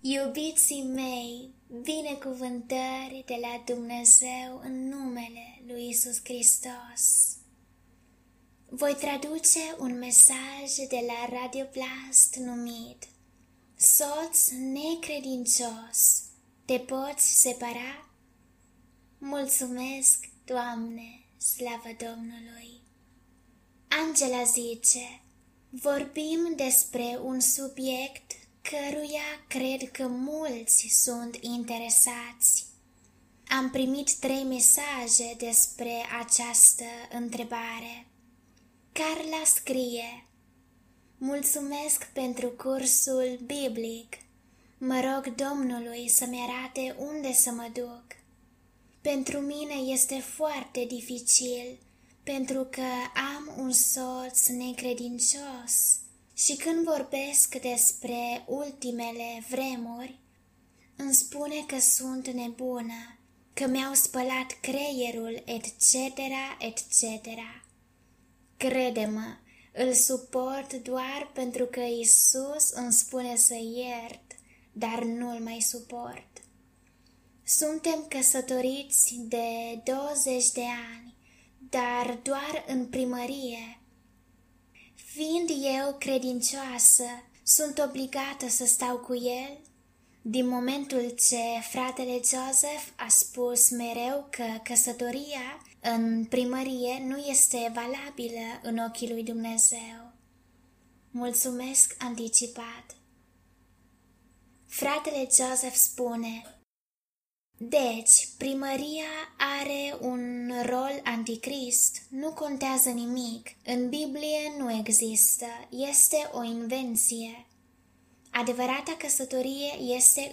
Iubiții mei, binecuvântări de la Dumnezeu în numele lui Iisus Hristos. Voi traduce un mesaj de la Radio Blast numit Soț necredincios, te poți separa? Mulțumesc, Doamne, slavă Domnului! Angela zice, vorbim despre un subiect căruia cred că mulți sunt interesați. Am primit 3 mesaje despre această întrebare. Carla scrie, mulțumesc pentru cursul biblic. Mă rog Domnului să-mi arate unde să mă duc. Pentru mine este foarte dificil, pentru că am un soț necredincios. Și când vorbesc despre ultimele vremuri, îmi spune că sunt nebună, că mi-au spălat creierul, etc., etc. Crede-mă, îl suport doar pentru că Iisus îmi spune să iert, dar nu-l mai suport. Suntem căsătoriți de 20 de ani, dar doar în primărie. Fiind eu credincioasă, sunt obligată să stau cu el? Din momentul ce fratele Joseph a spus mereu că căsătoria în primărie nu este valabilă în ochii lui Dumnezeu. Mulțumesc anticipat. Fratele Joseph spune, deci, primăria are un rol anticrist, nu contează nimic, în Biblie nu există, este o invenție. Adevărata căsătorie este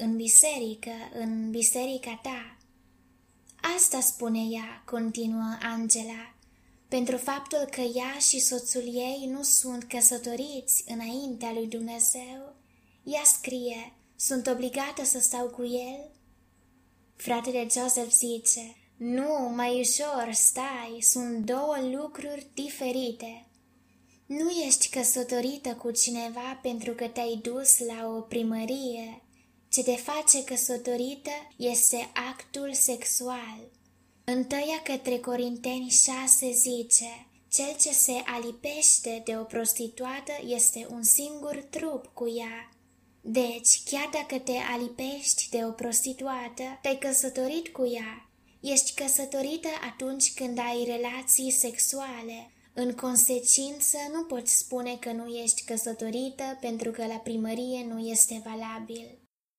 în biserica ta. Asta spune ea, continuă Angela, pentru faptul că ea și soțul ei nu sunt căsătoriți înaintea lui Dumnezeu. Ea scrie, sunt obligată să stau cu el? Fratele Joseph zice, nu, mai ușor, stai, sunt 2 lucruri diferite. Nu ești căsătorită cu cineva pentru că te-ai dus la o primărie. Ce te face căsătorită este actul sexual. Întâia către Corinteni 6 zice, cel ce se alipește de o prostituată este un singur trup cu ea. Deci, chiar dacă te alipești de o prostituată, te-ai căsătorit cu ea. Ești căsătorită atunci când ai relații sexuale. În consecință, nu poți spune că nu ești căsătorită pentru că la primărie nu este valabil.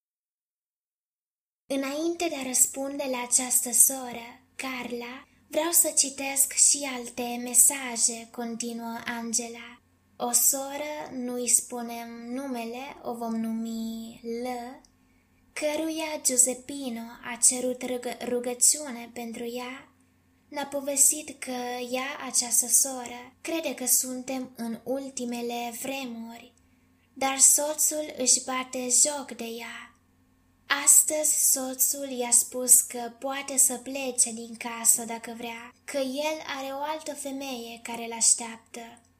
Înainte de a răspunde la această soră, Carla, vreau să citesc și alte mesaje, continuă Angela. O soră, nu-i spunem numele, o vom numi L, căruia Giuseppino a cerut rugăciune pentru ea, ne-a povestit că ea, această soră, crede că suntem în ultimele vremuri, dar soțul își bate joc de ea. Astăzi soțul i-a spus că poate să plece din casă dacă vrea, că el are o altă femeie care l-așteaptă.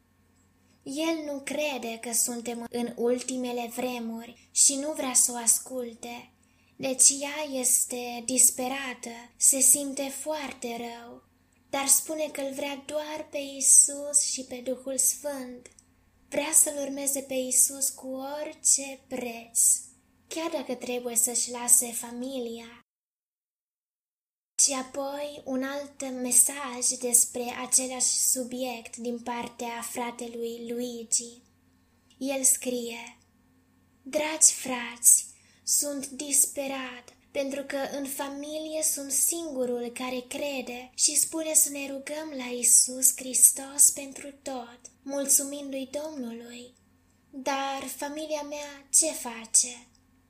El nu crede că suntem în ultimele vremuri și nu vrea să o asculte, deci ea este disperată, se simte foarte rău, dar spune că îl vrea doar pe Iisus și pe Duhul Sfânt. Vrea să-L urmeze pe Iisus cu orice preț, chiar dacă trebuie să-și lase familia. Și apoi un alt mesaj despre același subiect din partea fratelui Luigi. El scrie, dragi frați, sunt disperat pentru că în familie sunt singurul care crede și spune să ne rugăm la Iisus Hristos pentru tot, mulțumind lui Domnului. Dar familia mea ce face?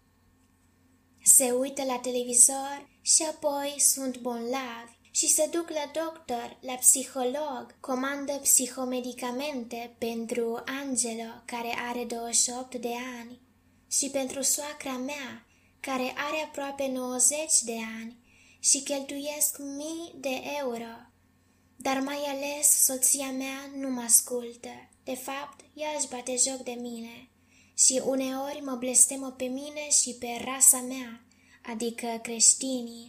Se uită la televizor și apoi sunt bolnavi și se duc la doctor, la psiholog, comandă psihomedicamente pentru Angelo, care are 28 de ani, și pentru soacra mea, care are aproape 90 de ani și cheltuiesc mii de euro. Dar mai ales soția mea nu mă ascultă. De fapt, ea își bate joc de mine și uneori mă blestemă pe mine și pe rasa mea, adică creștinii.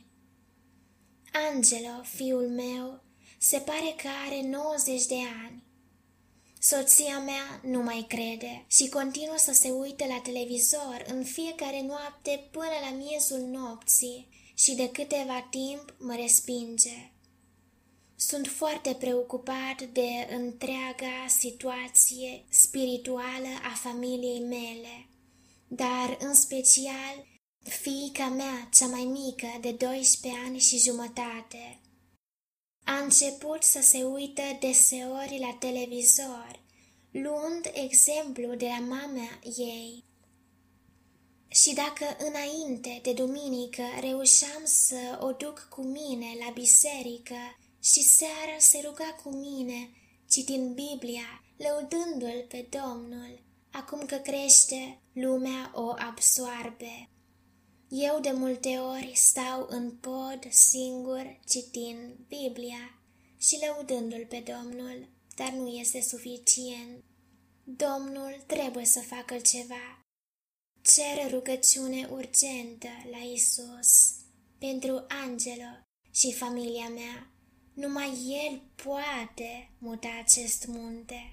Angelo, fiul meu, se pare că are 90 de ani. Soția mea nu mai crede și continuă să se uite la televizor în fiecare noapte până la miezul nopții și de câteva timp mă respinge. Sunt foarte preocupat de întreaga situație spirituală a familiei mele, dar în special fiica mea, cea mai mică, de 12 ani și jumătate. A început să se uită deseori la televizor, luând exemplu de la mama ei. Și dacă înainte de duminică reușeam să o duc cu mine la biserică și seara se ruga cu mine, citind Biblia, lăudându-l pe Domnul, acum că crește, lumea o absoarbe. Eu de multe ori stau în pod singur citind Biblia și lăudându-l pe Domnul, dar nu este suficient. Domnul trebuie să facă ceva. Cer rugăciune urgentă la Isus pentru Angelo și familia mea. Numai El poate muta acest munte.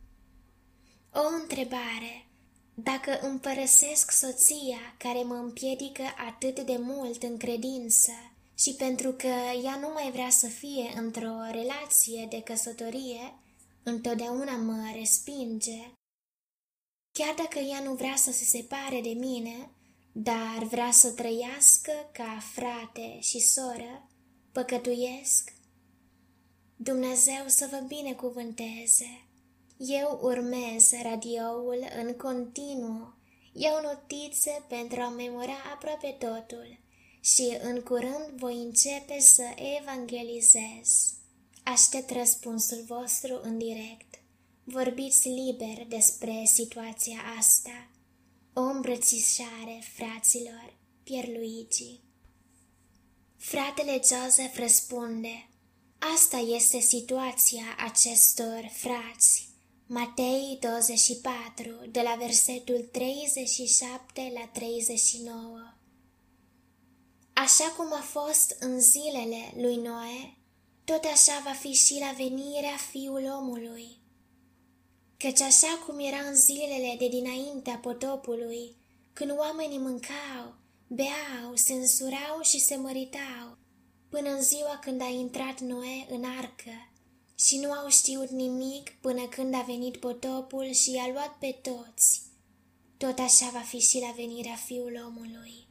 O întrebare. Dacă îmi părăsesc soția care mă împiedică atât de mult în credință și pentru că ea nu mai vrea să fie într-o relație de căsătorie, întotdeauna mă respinge, chiar dacă ea nu vrea să se separe de mine, dar vrea să trăiască ca frate și soră, păcătuiesc? Dumnezeu să vă binecuvânteze! Eu urmez radioul în continuu, iau notițe pentru a memora aproape totul și în curând voi începe să evangelizez. Aștept răspunsul vostru în direct. Vorbiți liber despre situația asta. O îmbrățișare, fraților, Pierluigi. Fratele Joseph răspunde: asta este situația acestor frați. Matei 24, de la versetul 37 la 39. Așa cum a fost în zilele lui Noe, tot așa va fi și la venirea Fiul omului. Căci așa cum era în zilele de dinaintea potopului, când oamenii mâncau, beau, se însurau și se măritau, până în ziua când a intrat Noe în arcă, și nu au știut nimic până când a venit potopul și i-a luat pe toți. Tot așa va fi și la venirea Fiul omului.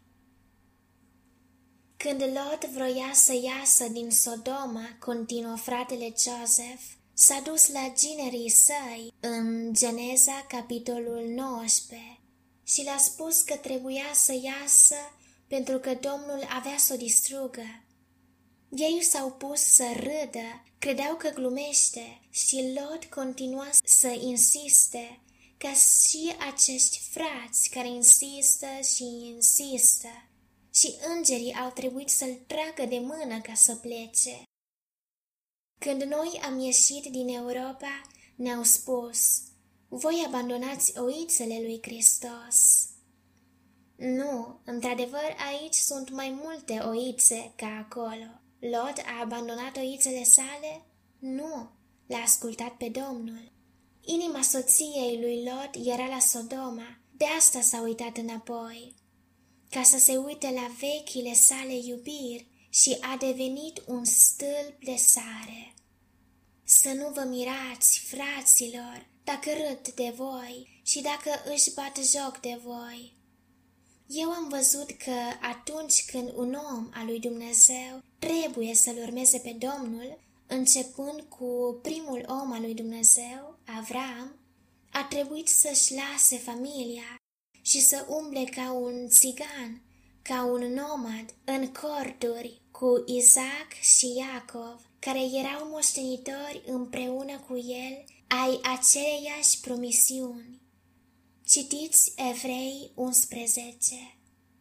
Când Lot vroia să iasă din Sodoma, continuă fratele Joseph, s-a dus la ginerii săi în Geneza, capitolul 19, și le-a spus că trebuia să iasă pentru că Domnul avea să o distrugă. Ei s-au pus să râdă, credeau că glumește și Lot continua să insiste, ca și acești frați care insistă și insistă, și îngerii au trebuit să-l tragă de mână ca să plece. Când noi am ieșit din Europa, ne-au spus: voi abandonați oițele lui Hristos. Nu, într-adevăr aici sunt mai multe oițe ca acolo. Lot a abandonat oițele sale? Nu, l-a ascultat pe Domnul. Inima soției lui Lot era la Sodoma, de asta s-a uitat înapoi, ca să se uite la vechile sale iubiri, și a devenit un stâlp de sare. Să nu vă mirați, fraților, dacă râd de voi și dacă își bat joc de voi. Eu am văzut că atunci când un om al lui Dumnezeu trebuie să-L urmeze pe Domnul, începând cu primul om al lui Dumnezeu, Avram, a trebuit să-și lase familia și să umble ca un țigan, ca un nomad, în corturi cu Isaac și Iacov, care erau moștenitori împreună cu el ai aceleiași promisiuni. Citiți Evrei 11.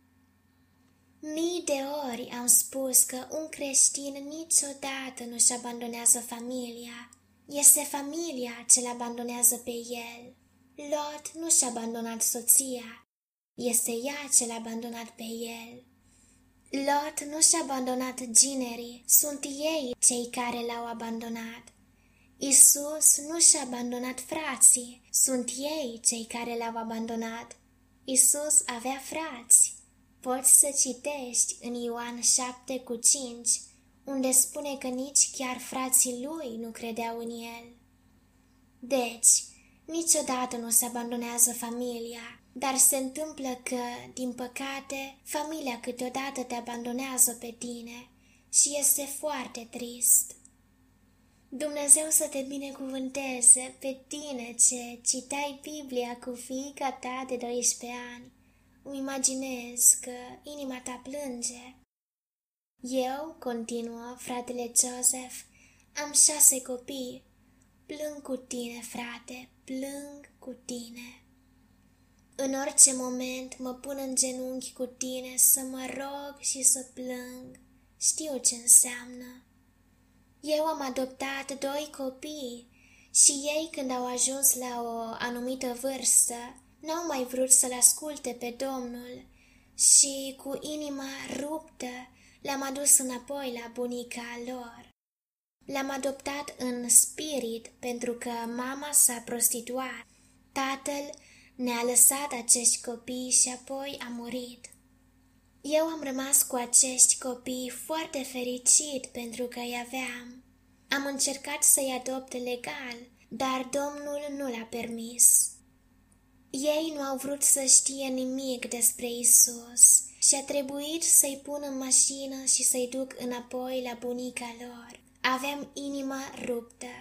Mii de ori am spus că un creștin niciodată nu-și abandonează familia. Este familia ce-l abandonează pe el. Lot nu și-a abandonat soția, este ea ce l-a abandonat pe el. Lot nu și-a abandonat ginerii, sunt ei cei care l-au abandonat. Isus nu și-a abandonat frații, sunt ei cei care l-au abandonat. Isus avea frați. Poți să citești în Ioan 7:5, unde spune că nici chiar frații lui nu credeau în el. Deci, niciodată nu se abandonează familia, dar se întâmplă că, din păcate, familia câteodată te abandonează pe tine și este foarte trist. Dumnezeu să te binecuvânteze pe tine ce citai Biblia cu fiica ta de 12 ani. Îmi imaginez că inima ta plânge. Eu, continuă fratele Joseph, am 6 copii. Plâng cu tine, frate, plâng cu tine. În orice moment mă pun în genunchi cu tine să mă rog și să plâng. Știu ce înseamnă. Eu am adoptat 2 copii și ei, când au ajuns la o anumită vârstă, n-au mai vrut să-L asculte pe Domnul și, cu inima ruptă, le-am adus înapoi la bunica lor. Le-am adoptat în spirit pentru că mama s-a prostituat. Tatăl ne-a lăsat acești copii și apoi a murit. Eu am rămas cu acești copii foarte fericit pentru că îi aveam. Am încercat să-i adopt legal, dar Domnul nu l-a permis. Ei nu au vrut să știe nimic despre Isus și a trebuit să-i pun în mașină și să-i duc înapoi la bunica lor. Aveam inima ruptă.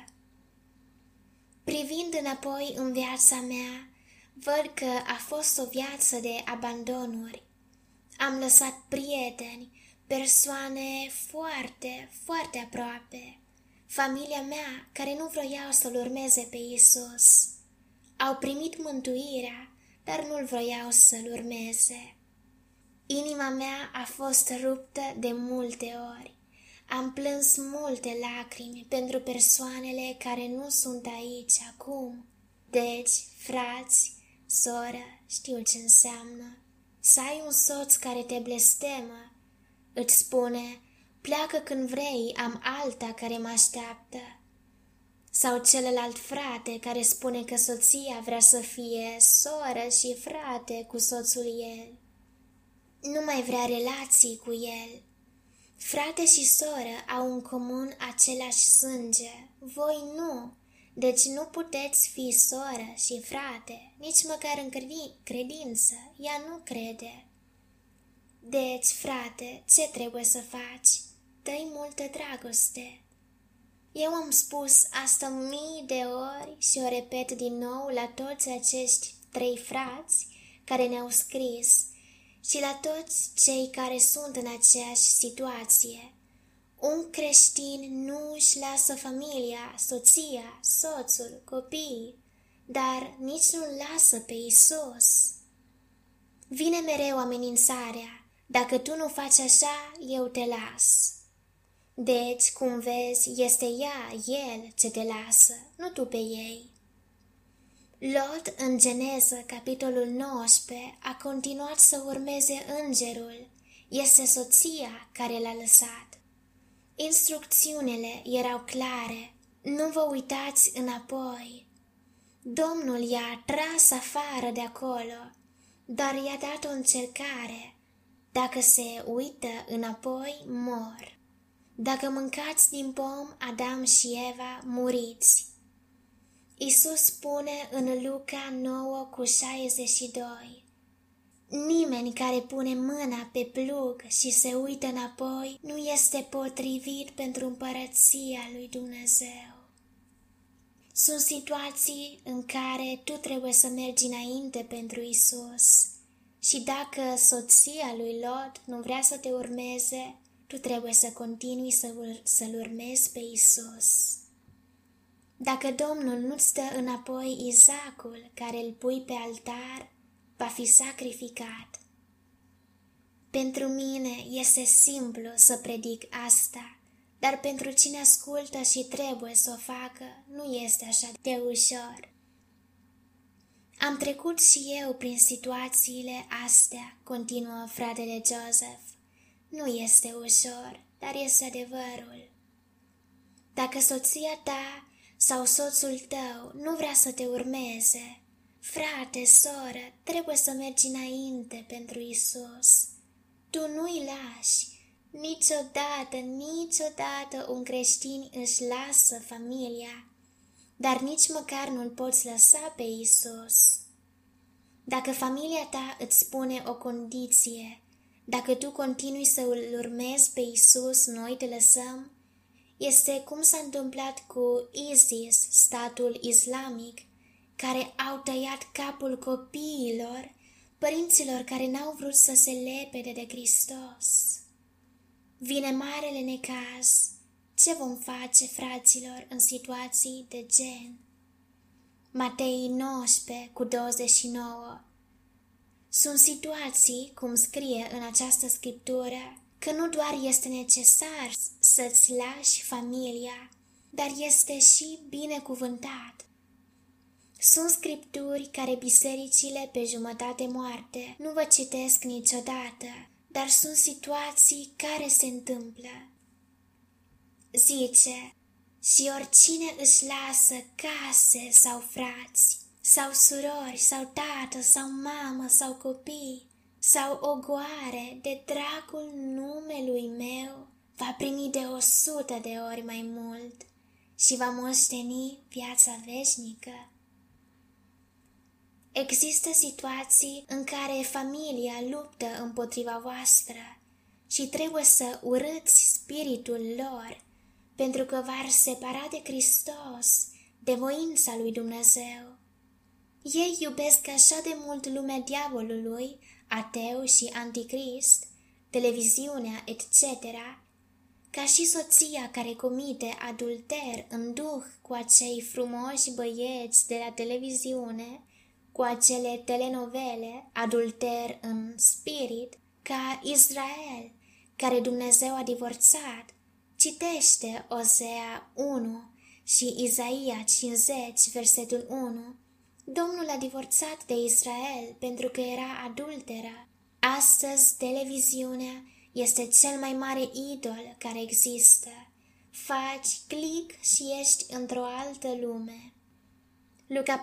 Privind înapoi în viața mea, văd că a fost o viață de abandonuri. Am lăsat prieteni, persoane foarte, foarte aproape. Familia mea, care nu vroiau să-L urmeze pe Isus. Au primit mântuirea, dar nu-L vroiau să-L urmeze. Inima mea a fost ruptă de multe ori. Am plâns multe lacrimi pentru persoanele care nu sunt aici acum. Deci, frați, soră, știu ce înseamnă. Să ai un soț care te blestemă, îți spune, pleacă când vrei, am alta care mă așteaptă. Sau celălalt frate care spune că soția vrea să fie soră și frate cu soțul ei. Nu mai vrea relații cu el. Frate și soră au în comun același sânge, voi nu, deci nu puteți fi soră și frate, nici măcar în credință, ea nu crede. Deci, frate, ce trebuie să faci? Dă-i multă dragoste. Eu am spus asta 1000 de ori și o repet din nou la toți acești 3 frați care ne-au scris și la toți cei care sunt în aceeași situație. Un creștin nu își lasă familia, soția, soțul, copiii, dar nici nu-L lasă pe Isus. Vine mereu amenințarea, dacă tu nu faci așa, eu te las. Deci, cum vezi, este ea, el, ce te lasă, nu tu pe ei. Lot, în Geneză, capitolul 19, a continuat să urmeze îngerul. Este soția care l-a lăsat. Instrucțiunile erau clare. Nu vă uitați înapoi. Domnul i-a tras afară de acolo, dar i-a dat o încercare. Dacă se uită înapoi, mor. Dacă mâncați din pom, Adam și Eva, muriți. Isus spune în Luca 9:62, nimeni care pune mâna pe plug și se uită înapoi nu este potrivit pentru împărăția lui Dumnezeu. Sunt situații în care tu trebuie să mergi înainte pentru Isus și dacă soția lui Lot nu vrea să te urmeze, tu trebuie să continui să-L urmezi pe Isus. Dacă Domnul nu-ți dă înapoi Isaacul care îl pui pe altar, va fi sacrificat. Pentru mine este simplu să predic asta, dar pentru cine ascultă și trebuie să o facă, nu este așa de ușor. Am trecut și eu prin situațiile astea, continuă fratele Joseph. Nu este ușor, dar este adevărul. Dacă soția ta sau soțul tău nu vrea să te urmeze, frate, soră, trebuie să mergi înainte pentru Isus. Tu nu-i lași. Niciodată un creștin își lasă familia, dar nici măcar nu-l poți lăsa pe Isus. Dacă familia ta îți spune o condiție, dacă tu continui să îl urmezi pe Isus, noi te lăsăm, este cum s-a întâmplat cu ISIS, statul islamic, care au tăiat capul copiilor, părinților care n-au vrut să se lepede de Hristos. Vine marele necaz. Ce vom face, fraților, în situații de gen? Matei 19:29. Sunt situații, cum scrie în această scriptură, că nu doar este necesar să-ți lași familia, dar este și binecuvântat. Sunt scripturi care bisericile pe jumătate moarte nu vă citesc niciodată, dar sunt situații care se întâmplă. Zice, și oricine își lasă case sau frați, sau surori, sau tată, sau mamă, sau copii, sau ogoare, de dragul numelui meu, va primi de 100 de ori mai mult și va moșteni viața veșnică. Există situații în care familia luptă împotriva voastră și trebuie să urâți spiritul lor, pentru că v-ar separa de Hristos, de voința lui Dumnezeu. Ei iubesc așa de mult lumea diavolului, ateu și anticrist, televiziunea, etc., ca și soția care comite adulter în duh cu acei frumoși băieți de la televiziune, cu acele telenovele, adulter în spirit, ca Israel, care Dumnezeu a divorțat. Citește Osea 1 și Isaia 50, versetul 1. Domnul a divorțat de Israel pentru că era adulteră. Astăzi, televiziunea este cel mai mare idol care există. Faci click și ești într-o altă lume. Luca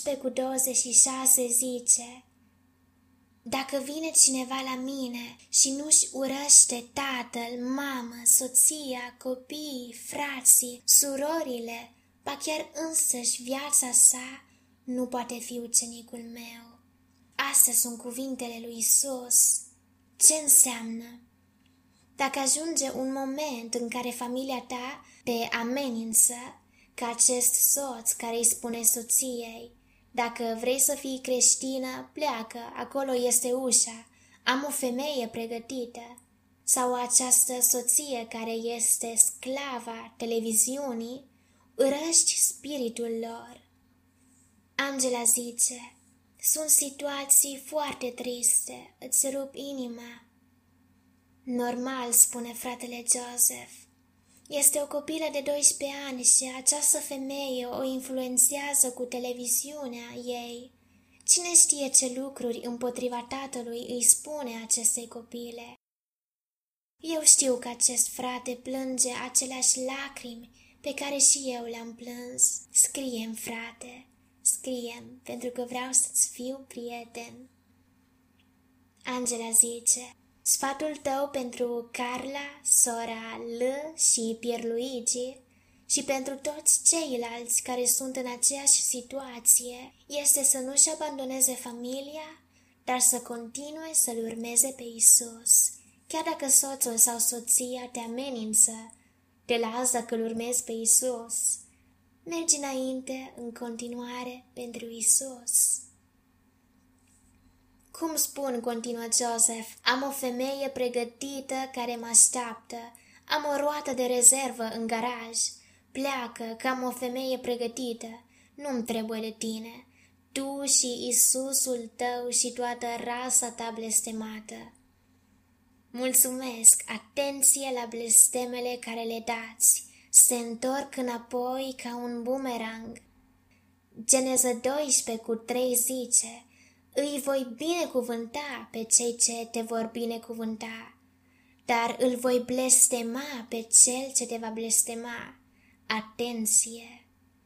14:26 zice, dacă vine cineva la mine și nu-și urăște tatăl, mamă, soția, copiii, frații, surorile, ba chiar însăși viața sa, nu poate fi ucenicul meu. Astea sunt cuvintele lui Isus. Ce înseamnă? Dacă ajunge un moment în care familia ta te amenință, ca acest soț care îi spune soției, dacă vrei să fii creștină, pleacă, acolo este ușa, am o femeie pregătită, sau această soție care este sclava televiziunii, urăști spiritul lor. Angela zice, sunt situații foarte triste, îți rup inima. Normal, spune fratele Joseph. Este o copilă de 12 ani și această femeie o influențează cu televiziunea ei. Cine știe ce lucruri împotriva tatălui îi spune acestei copile? Eu știu că acest frate plânge aceleași lacrimi pe care și eu le-am plâns. Scrie-mi, frate, scrie-mi, pentru că vreau să-ți fiu prieten. Angela zice, sfatul tău pentru Carla, sora L și Pierluigi și pentru toți ceilalți care sunt în aceeași situație este să nu-și abandoneze familia, dar să continue să-L urmeze pe Isus. Chiar dacă soțul sau soția te amenință, te lasă dacă-L urmezi pe Isus. Mergi înainte în continuare pentru Isus. Cum spun, continuă Joseph, am o femeie pregătită care mă așteaptă, am o roată de rezervă în garaj, pleacă că am o femeie pregătită, nu-mi trebuie de tine, tu și Isusul tău și toată rasa ta blestemată. Mulțumesc, atenție la blestemele care le dați, se întorc înapoi ca un bumerang. Geneza 12:3 zice: îi voi binecuvânta pe cei ce te vor binecuvânta, dar îl voi blestema pe cel ce te va blestema. Atenție!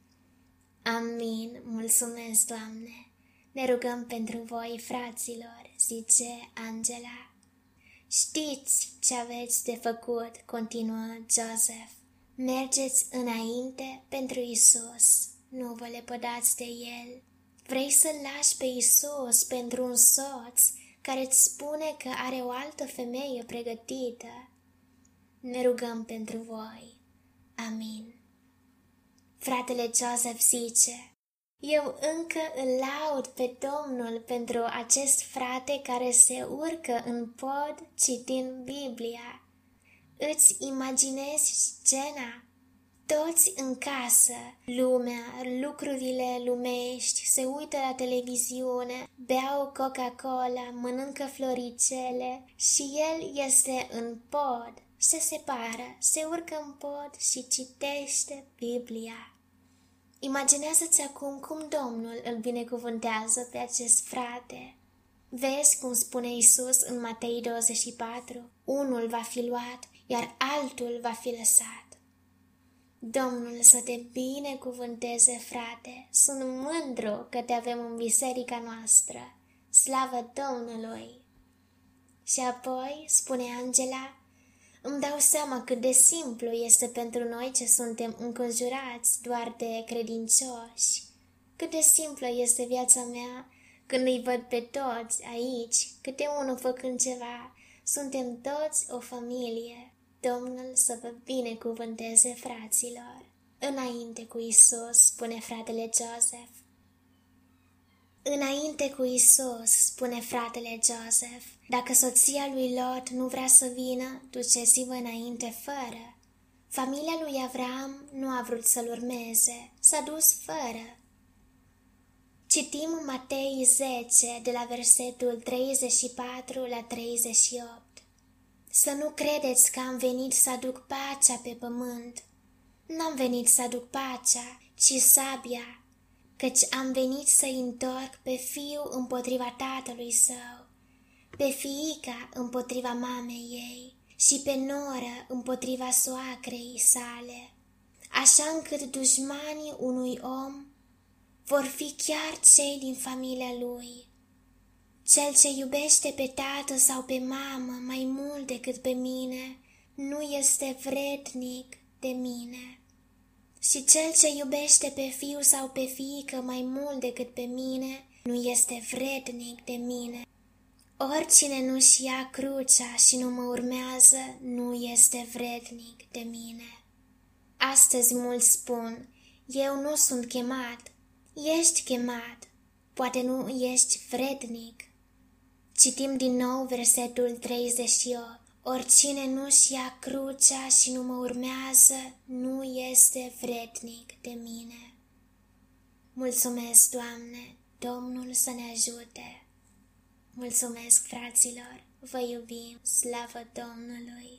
Amin, mulțumesc, Doamne! Ne rugăm pentru voi, fraților, zice Angela. Știți ce aveți de făcut, continuă Joseph. Mergeți înainte pentru Isus, nu vă lepădați de El. Vrei să-L lași pe Isus pentru un soț care îți spune că are o altă femeie pregătită? Ne rugăm pentru voi. Amin. Fratele Joseph zice: eu încă îl laud pe Domnul pentru acest frate care se urcă în pod citind Biblia. Îți imaginezi scena? Toți în casă, lumea, lucrurile lumești, se uită la televiziune, beau Coca-Cola, mănâncă floricele și el este în pod, se separă, se urcă în pod și citește Biblia. Imaginează-ți acum cum Domnul îl binecuvântează pe acest frate. Vezi cum spune Isus în Matei 24, unul va fi luat, iar altul va fi lăsat. Domnul să te binecuvânteze, frate, sunt mândru că te avem în biserica noastră, slavă Domnului. Și apoi, spune Angela, îmi dau seama cât de simplu este pentru noi ce suntem înconjurați doar de credincioși. Cât de simplă este viața mea când îi văd pe toți aici, câte unul făcând ceva. Suntem toți o familie. Domnul să vă binecuvânteze, fraților. Înainte cu Isus, spune fratele Joseph. Înainte cu Isus, spune fratele Joseph, dacă soția lui Lot nu vrea să vină, duceți-vă înainte fără. Familia lui Avram nu a vrut să-l urmeze, s-a dus fără. Citim Matei 10, de la versetul 34 la 38. Să nu credeți că am venit să aduc pacea pe pământ. N-am venit să aduc pacea, ci sabia, căci am venit să-i întorc pe fiu împotriva tatălui său, pe fiica împotriva mamei ei și pe noră împotriva soacrei sale, așa încât dușmanii unui om vor fi chiar cei din familia lui. Cel ce iubește pe tată sau pe mamă mai mult decât pe mine, nu este vrednic de mine. Și cel ce iubește pe fiu sau pe fiică mai mult decât pe mine, nu este vrednic de mine. Oricine nu-și ia crucea și nu mă urmează, nu este vrednic de mine. Astăzi mulți spun, eu nu sunt chemat. Ești chemat, poate nu ești vrednic. Citim din nou versetul 38. Oricine nu-și ia crucea și nu mă urmează, nu este vrednic de mine. Mulțumesc, Doamne, Domnul să ne ajute. Mulțumesc, fraților, vă iubim, slavă Domnului.